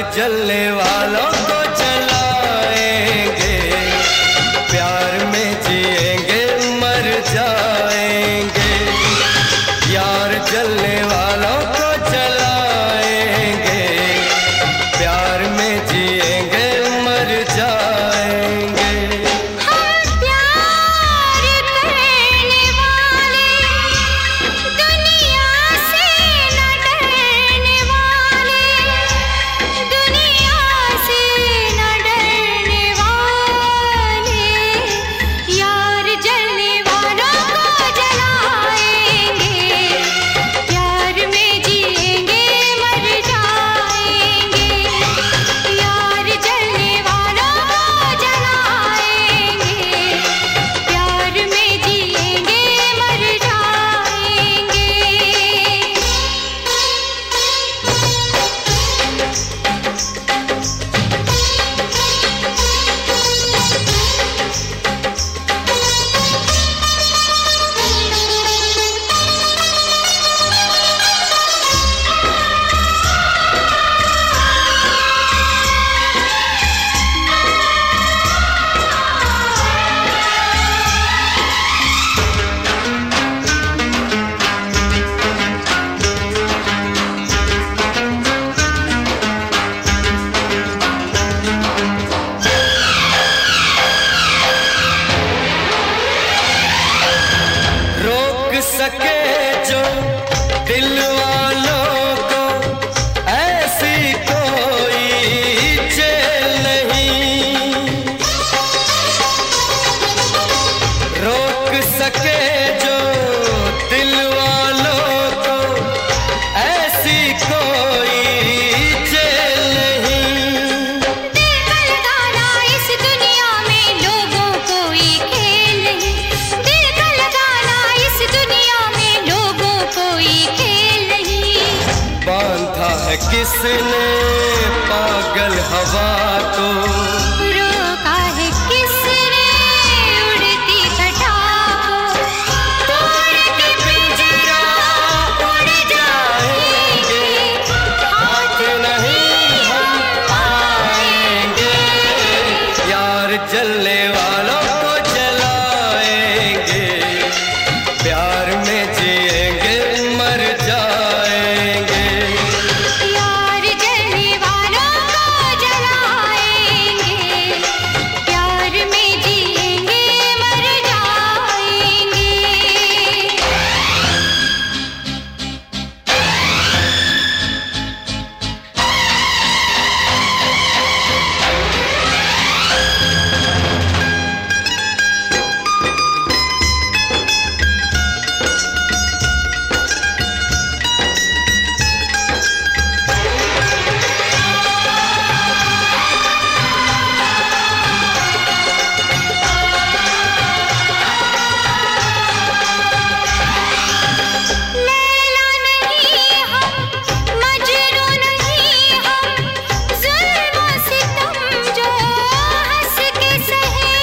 जलने वालों को जलाएंगे, प्यार में जिएंगे मर जाएंगे। यार जलने वालों को जलाएंगे, प्यार में जिएंगे मर जाएंगे। हम प्यार करने वाले, दुनिया से न डरने वाले, दुनिया से न डरने वाले। यार जलने वालों को जलाएंगे, प्यार में जिएंगे मर जाएंगे। यार जलने वालों को जलाएंगे, प्यार में जिएंगे मर जाएंगे। रोक सके जो दिल वालों को ऐसी कोई जेल नहीं। रोक सके जो दिल वालों को ऐसी कोई जेल नहीं। दिल का लगाना इस दुनिया में लोगों कोई खेल नहीं। दिल का लगाना इस दुनिया में लोगों कोई खेल नहीं। बांधा है किसने पागल हवा को, रोका है किसने उड़ती घटा को। तोड़ के पिंजरा उड़ जाएंगे, हाथ नहीं हम आएंगे। यार जलने वालों को जलाएंगे, प्यार में जिएंगे मर जाएंगे। यार जलने वालों को जलाएंगे, प्यार में जिएंगे मर जाएंगे। लैला नहीं हम, मजनू नहीं हम, ज़ुल्म सितम जो हंस के सहे।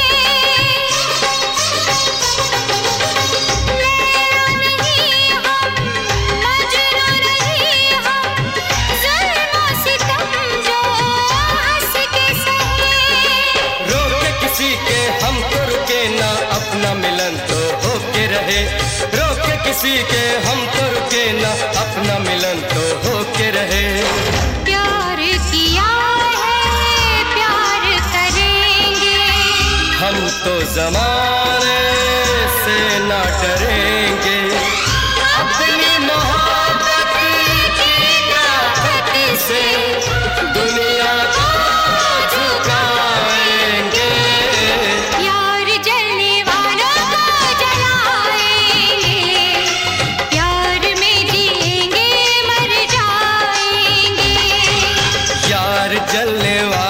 लैला नहीं हम, मजनू नहीं हम, ज़ुल्म सितम जो हंस के सहे। रोके किसी के हम तो रुके ना, अपना मिलन तो होके रहे। रोके किसी के हम तो रुके ना, अपना मिलन तो होके रहे। प्यार किया है प्यार करेंगे, हम तो ज़माने से ना डरेंगे। अपनी मोहब्बत की ताकत से दुनिया को झुकाएंगे। यार जलने वालों को जलाएंगे, प्यार में जिएंगे मर जाएंगे। यार जलने वालों